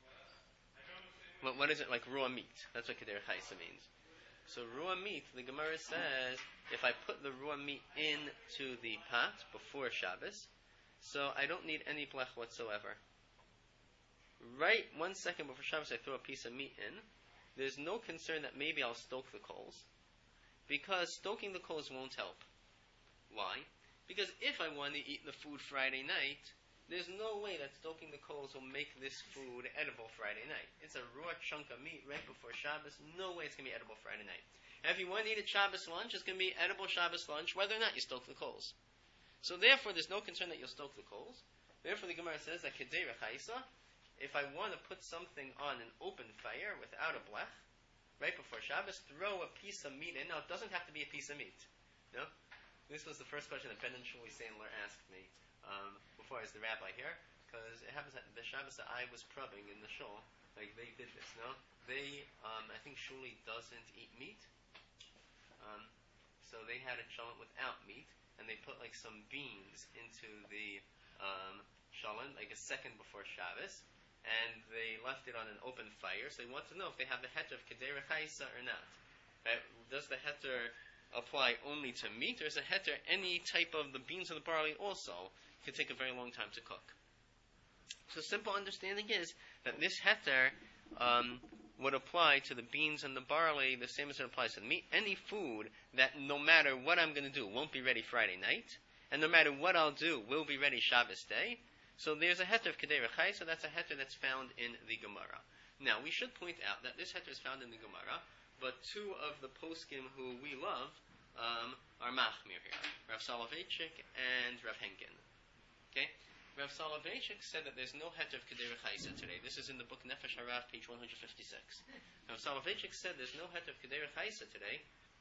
what, what is it like ruah meat? That's what Kedei Rechaisa means. So ruah meat, the Gemara says, if I put the ruah meat into the pot before Shabbos, so I don't need any blech whatsoever. Right one second before Shabbos, I throw a piece of meat in, there's no concern that maybe I'll stoke the coals, because stoking the coals won't help. Why? Because if I want to eat the food Friday night, there's no way that stoking the coals will make this food edible Friday night. It's a raw chunk of meat right before Shabbos. No way it's going to be edible Friday night. And if you want to eat a Shabbos lunch, it's going to be edible Shabbos lunch whether or not you stoke the coals. So therefore, there's no concern that you'll stoke the coals. Therefore, the Gemara says that Kedei Rechaisa, if I want to put something on an open fire without a blech, right before Shabbos, throw a piece of meat in. Now, it doesn't have to be a piece of meat. No? This was the first question that Ben and Shuli Sandler asked me um, before I was the rabbi here, because it happens that the Shabbos that I was prubbing in the shul, like they did this, no? They, um, I think Shuli doesn't eat meat, um, so they had a shalom without meat, and they put like some beans into the um, shalom, like a second before Shabbos, and they left it on an open fire, so they want to know if they have the heter of Kedei Rechaisa or not. Right? Does the heter apply only to meat, or is a heter any type of the beans or the barley also could take a very long time to cook? So simple understanding is that this heter um, would apply to the beans and the barley the same as it applies to the meat. Any food that no matter what I'm going to do won't be ready Friday night, and no matter what I'll do will be ready Shabbos day. So there's a heter of Kedei Rechai, so that's a heter that's found in the Gemara. Now we should point out that this heter is found in the Gemara, but two of the poskim who we love um, are machmir here, Rav Soloveitchik and Rav Henkin. Okay, Rav Soloveitchik said that there's no heter of Kedei Rechaisa today. This is in the book Nefesh Harav, page one fifty-six. Rav Soloveitchik said there's no heter of Kedei Rechaisa today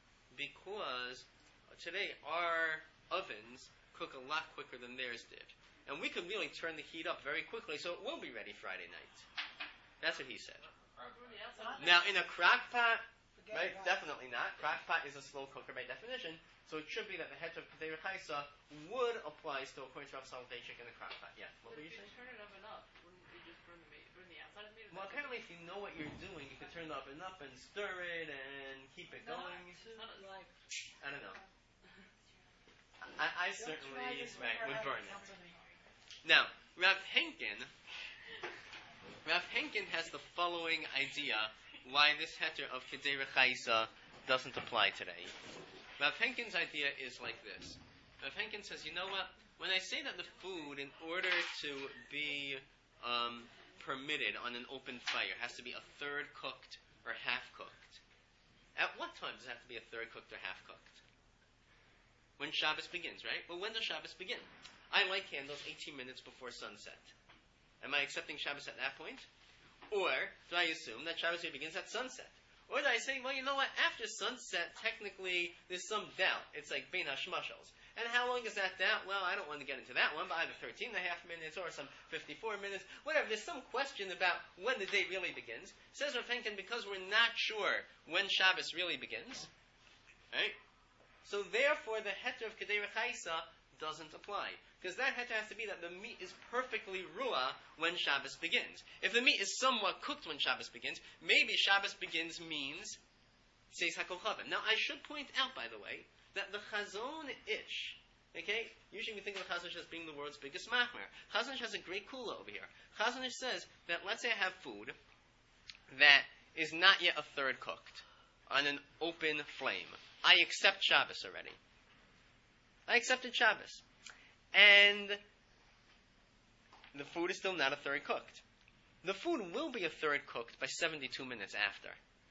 because today our ovens cook a lot quicker than theirs did, and we could really turn the heat up very quickly, so it will be ready Friday night. That's what he said. Now in a crock pot, right? Definitely not. Crock pot is a slow cooker by definition, so it should be that the heter of Kedei Rechaisa would apply still according to Rav Soloveitchik in the crock pot. Yeah. What were you saying? Turn it up and up. Wouldn't you just burn the meat, burn the outside of the meat? Well, apparently, if you know what you're doing, you can turn it up and up and stir it and keep it going. Like, I don't know. I, I certainly right, would burn it. Now, Rav Henkin, Rav Henkin has the following idea why this heter of Kedei Rechaisa doesn't apply today. Rav Henkin's idea is like this. Rav Henkin says, you know what? When I say that the food, in order to be um, permitted on an open fire, has to be a third cooked or half cooked, at what time does it have to be a third cooked or half cooked? When Shabbos begins, right? Well, when does Shabbos begin? I light candles eighteen minutes before sunset. Am I accepting Shabbos at that point? Or do I assume that Shabbos begins at sunset? Or do I say, well, you know what? After sunset, technically, there's some doubt. It's like Bein HaShmashos. And how long is that doubt? Well, I don't want to get into that one, but either thirteen and a half minutes or some fifty-four minutes, whatever. There's some question about when the day really begins. Says Rav Henkin, because we're not sure when Shabbos really begins, right? So therefore, the heter of Kedei Rechaisa doesn't apply. Because that heter has to be that the meat is perfectly ruah when Shabbos begins. If the meat is somewhat cooked when Shabbos begins, maybe Shabbos begins means Seis HaKochavim. Now, I should point out, by the way, that the Chazon Ish, okay, usually we think of the Chazon Ish as being the world's biggest machmer. Chazon Ish has a great kula over here. Chazon Ish says that let's say I have food that is not yet a third cooked on an open flame. I accept Shabbos already. I accepted Shabbos. And the food is still not a third cooked. The food will be a third cooked by seventy-two minutes after.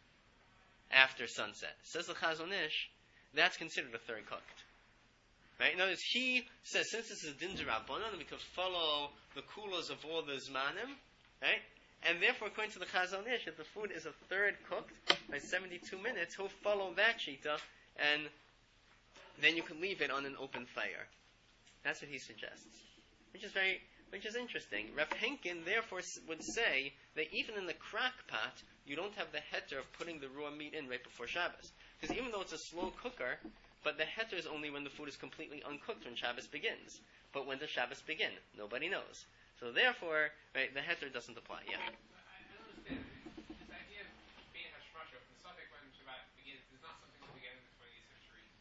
After sunset. Says the Chazon Ish, that's considered a third cooked. Right? In other words, he says, since this is Din D'Rabbanan, we could follow the kulas of all the Zmanim, right? And therefore, according to the Chazon Ish, if the food is a third cooked by seventy-two minutes, he'll follow that shita, and then you can leave it on an open fire. That's what he suggests, which is very, which is interesting. Rav Henkin therefore would say that even in the crock pot, you don't have the heter of putting the raw meat in right before Shabbos, because even though it's a slow cooker, but the heter is only when the food is completely uncooked when Shabbos begins. But when does Shabbos begin? Nobody knows. So therefore, right, the heter doesn't apply. Yeah. I don't understand. This idea of Bein HaShmashos, the subject when Shabbat begins, is not something that we get in the twentieth century.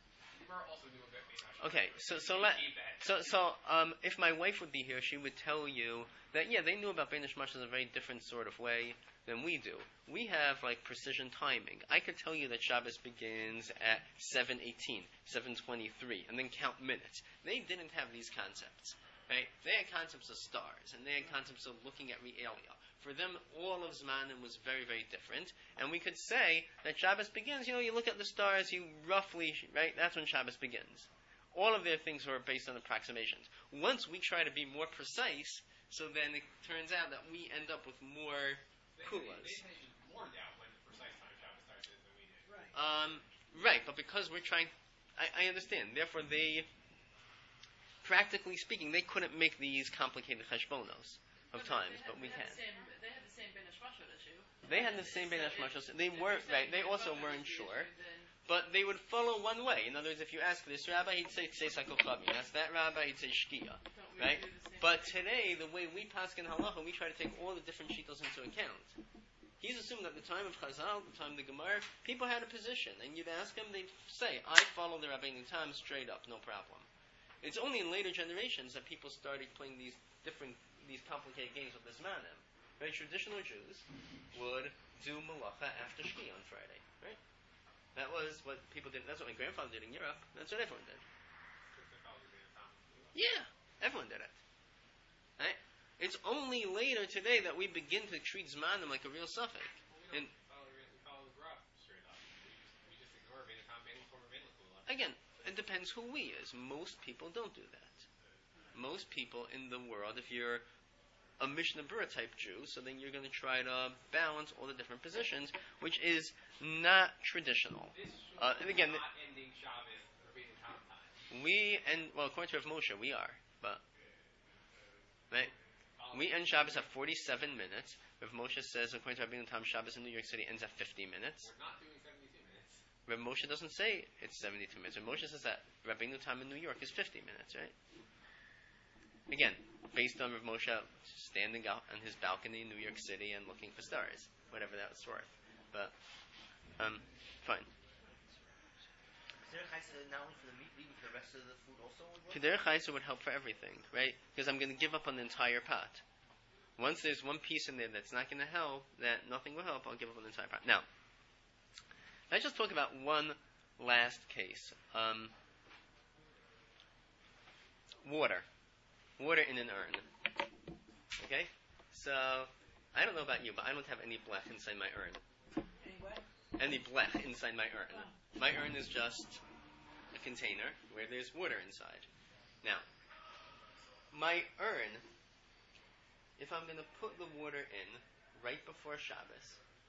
Gemara also knew about Bein Hashmashos. Okay, so so They let gave that. so so um, if my wife would be here, she would tell you that yeah, they knew about Bein Hashmashos in a very different sort of way than we do. We have like precision timing. I could tell you that Shabbos begins at seven eighteen, seven twenty-three, and then count minutes. They didn't have these concepts, right? They had concepts of stars, and they had concepts of looking at realia. For them, all of Zmanim was very, very different. And we could say that Shabbos begins, you know, you look at the stars, you roughly, right, that's when Shabbos begins. All of their things were based on approximations. Once we try to be more precise, so then it turns out that we end up with more They, kulas. they, they had more doubt when the precise time Shabbos starts is than we did. Right. Um, right, but because we're trying, I, I understand. Therefore, they, practically speaking, they couldn't make these complicated cheshbonos of times, they had, but we they can. had the same, they had the same Ben Hashmashot issue. They had the same Ben Hashmashos. They If weren't you're right. saying They Ben also Hashmashot weren't is the sure, issue, then but they would follow one way. In other words, if you ask this rabbi, he'd say Tzei Kochavim. That's that rabbi, he'd say Shkia. don't we Right? do the same But thing? today, the way we paskin halacha, we try to take all the different shitos into account. He's assuming that the time of Chazal, the time of the Gemara, people had a position, and you'd ask them, they'd say, "I follow the Rabbeinu Tam straight up, no problem." It's only in later generations that people started playing these different, these complicated games with this manim. Right? Traditional Jews would do malacha after Shki on Friday. Right? That was what people did. That's what my grandfather did in Europe. That's what everyone did. Yeah, everyone did it. Right? It's only later today that we begin to treat Zmanim like a real suffix. Well, we And- don't follow, we follow the Rav straight up. We just, we just ignore Bein Tam, Bein Chum, Bein Lekula. Again, it depends who we is. Most people don't do that. Most people in the world, if you're a Mishnah Berurah type Jew, so then you're going to try to balance all the different positions, which is not traditional. This Uh, shul and is again, not ending Shabbos or Bein Tam time. We and well, according to Rav Moshe, we are, but right, Follow we end Shabbos at forty-seven minutes. Rav Moshe says, according to Rabbeinu Tam, Shabbos in New York City ends at fifty minutes. We're not doing seventy-two minutes. Rav Moshe doesn't say it's seventy-two minutes. Rav Moshe says that Rabbeinu Tam in New York is fifty minutes, right? Again, based on Rav Moshe standing out on his balcony in New York City and looking for stars, whatever that was worth. But, um, fine. Is there a chaysa not only for the meat, but even for the rest of the food also? would work? Keder Chaisa would help for everything, right? Because I'm going to give up on the entire pot. Once there's one piece in there that's not going to help, that nothing will help, I'll give up on the entire pot. Now, let's just talk about one last case. Um, water. Water in an urn. Okay? So, I don't know about you, but I don't have any blech inside my urn. Anyway, Any blech inside my urn. My urn is just a container where there's water inside. Now, my urn, if I'm going to put the water in right before Shabbos,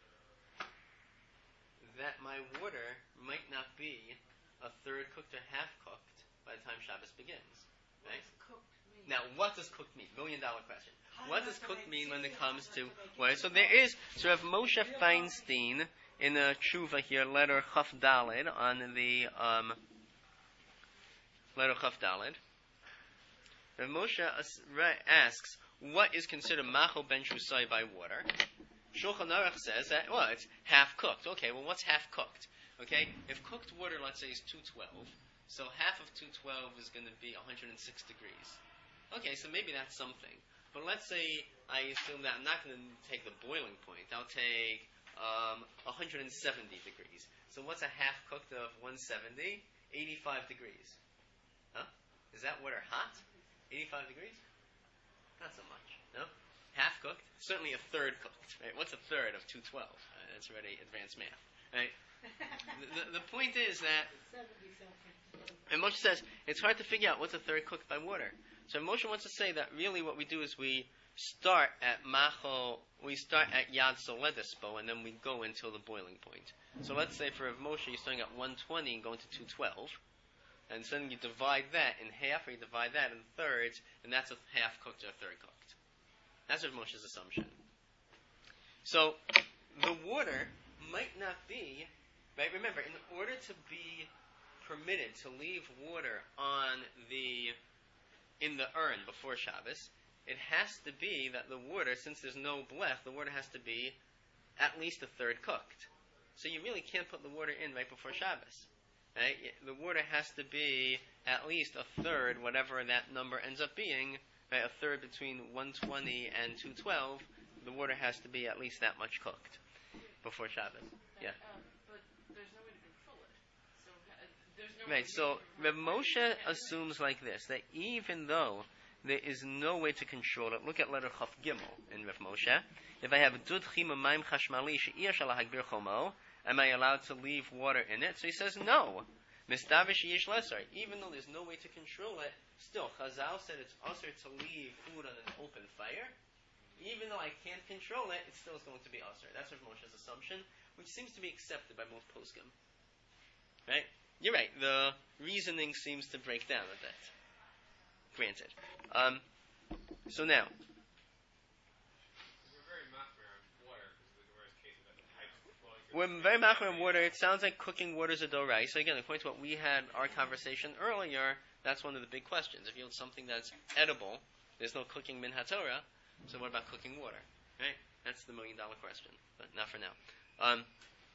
that my water might not be a third cooked or half cooked by the time Shabbos begins. Right? what's cooked meat? Now, what does cooked mean? Million dollar question. How What not does to cooked make- mean when it see, comes how to not to make it water? So too there hard. is, so Rav Moshe Feinstein in a tshuva here, letter Chaf Daled, on the um, letter Chaf Daled. Rav Moshe as- ra- asks, what is considered machol ben shusai by water? Shulchan Aruch says that, well, it's half cooked. Okay, well, what's half cooked? Okay, if cooked water, let's say, is two twelve, so half of two twelve is going to be one hundred six degrees. Okay, so maybe that's something. But let's say I assume that I'm not going to take the boiling point. I'll take um, one hundred seventy degrees. So what's a half cooked of one hundred seventy? eighty-five degrees. Huh? Is that water hot? eighty-five degrees? Not so much. No? Half cooked? Certainly a third cooked. Right? What's a third of two twelve? Uh, that's already advanced math. Right? the, the, the point is that seventy something. and Moshe says it's hard to figure out what's a third cooked by water. So Moshe wants to say that really what we do is we start at Machol, we start at Yad Soledispo, and then we go until the boiling point. So let's say for Rav Moshe, you're starting at one twenty and going to two twelve, and so then you divide that in half, or you divide that in thirds, and that's a half cooked or a third cooked. That's Rav Moshe's assumption. So the water might not be, right? Remember, in order to be permitted to leave water on the in the urn before Shabbos, it has to be that the water, since there's no blech, the water has to be at least a third cooked. So you really can't put the water in right before Shabbos. Right? The water has to be at least a third, whatever that number ends up being, right? A third between one twenty and two twelve. The water has to be at least that much cooked before Shabbos. Yeah. Um, but there's no way to control it. So uh, there's no Right. way So to Reb Moshe assumes like this, that even though there is no way to control it, look at letter Chaf Gimel in Reb Moshe. If I have dud chima mayim chashmali she'iyah shala hagbir chomo, am I allowed to leave water in it? So he says no. Mistavish yish lesser. Even though there's no way to control it, still Chazal said it's usher to leave food on an open fire. Even though I can't control it, it still is going to be usher. That's Reb Moshe's assumption, which seems to be accepted by most poskim. Right? You're right. The reasoning seems to break down a bit. Granted. Um, so now, We're very machmir on water because of the Gemara's case about the pipes flowing through. we're very machmir on water. It sounds like cooking water is a dorai. So again, according to what we had our conversation earlier, that's one of the big questions. If you have something that's edible, there's no cooking min haTorah. So what about cooking water? Right? That's the million dollar question. But not for now. Um,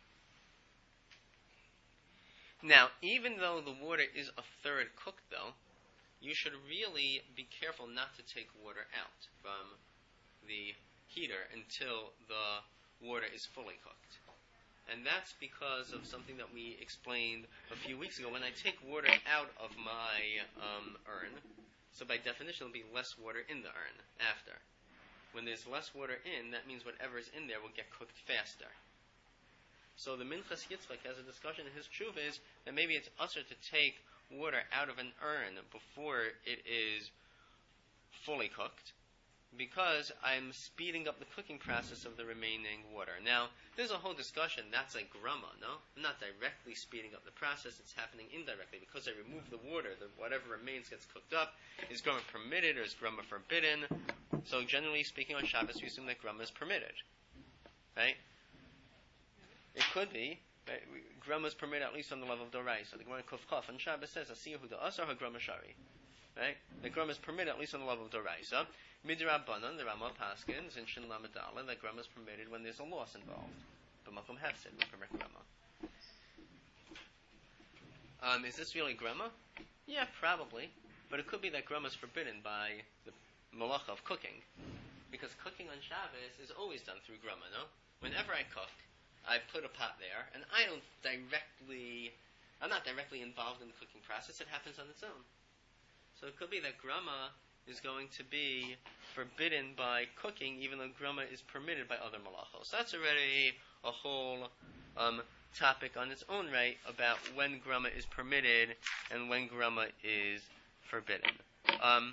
now, even though the water is a third cooked, though, you should really be careful not to take water out from the heater until the water is fully cooked. And that's because of something that we explained a few weeks ago. When I take water out of my um, urn, so by definition there will be less water in the urn after. When there's less water in, that means whatever is in there will get cooked faster. So the Minchas Yitzchak has a discussion in his Tshuvas that maybe it's usher to take water out of an urn before it is fully cooked, because I'm speeding up the cooking process of the remaining water. Now, there's a whole discussion, that's a grama, no? I'm not directly speeding up the process, it's happening indirectly. Because I remove the water, the, whatever remains gets cooked up. Is grama permitted or is grama forbidden? So generally speaking, on Shabbos, we assume that grama is permitted. Right? It could be. Right? Grama is permitted at least on the level of dorai. So the Gemara Kuf Chaf on Shabbos says, Asiyahu da'asar ha-grama shari. Right? The grama is permitted at least on the level of dorai. So, Midrabanan, the Rama Paskins, in Shin Lamadala, that grama is permitted when there's a loss involved. But Makom Hefsid would permit grama. Um, is this really grama? Yeah, probably. But it could be that grama is forbidden by the malacha of cooking. Because cooking on Shabbos is always done through grama, no? Whenever I cook, I put a pot there, and I don't directly, I'm not directly involved in the cooking process, it happens on its own. So it could be that grama is going to be forbidden by cooking, even though grama is permitted by other malachos. That's already a whole um, topic on its own right about when grama is permitted and when grama is forbidden. Um,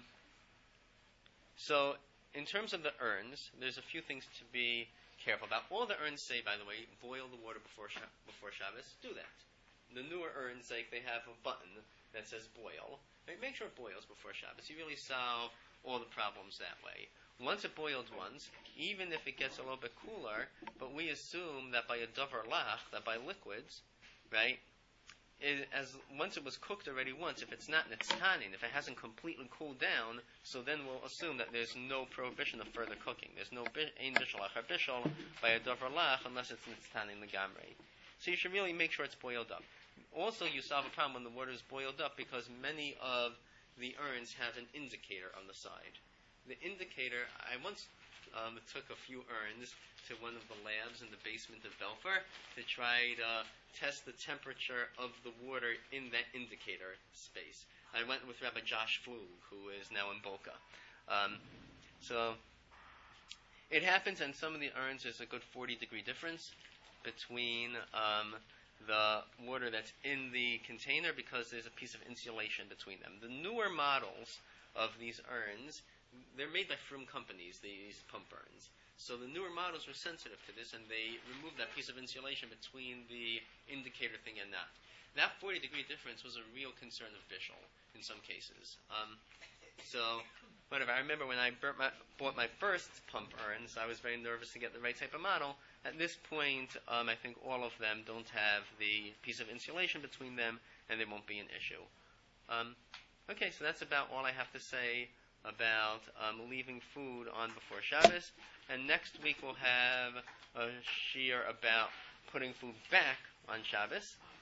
so, in terms of the urns, there's a few things to be careful about. All the urns say, by the way, boil the water before Sh- before Shabbos. Do that. The newer urns, like, they have a button that says boil. Right? Make sure it boils before Shabbos. You really solve all the problems that way. Once it boiled once, even if it gets a little bit cooler, but we assume that by a davar lach, that by liquids, right, it, as once it was cooked already once, if it's not nitztanin, if it hasn't completely cooled down, so then we'll assume that there's no prohibition of further cooking. There's no ein bishul achar bishul by a davar lach unless it's nitztanin legamrei. So you should really make sure it's boiled up. Also, you solve a problem when the water is boiled up because many of the urns have an indicator on the side. The indicator, I once um, took a few urns to one of the labs in the basement of Belfer to try to test the temperature of the water in that indicator space. I went with Rabbi Josh Flug, who is now in Boca. Um, so it happens, and some of the urns there's a good forty degree difference between um, the water that's in the container because there's a piece of insulation between them. The newer models of these urns, they're made by Frum companies, these pump urns. So the newer models were sensitive to this, and they removed that piece of insulation between the indicator thing and that. That forty degree difference was a real concern of Bishul in some cases. Um, so, whatever. I remember when I my, bought my first pump urns, I was very nervous to get the right type of model. At this point, um, I think all of them don't have the piece of insulation between them, and they won't be an issue. Um, okay, so that's about all I have to say about um, leaving food on before Shabbos. And next week we'll have a shiur about putting food back on Shabbos.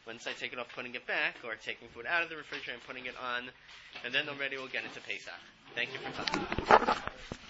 Once I take it off, putting it back, or taking food out of the refrigerator and putting it on, and then already we'll get into Pesach. Thank you for coming.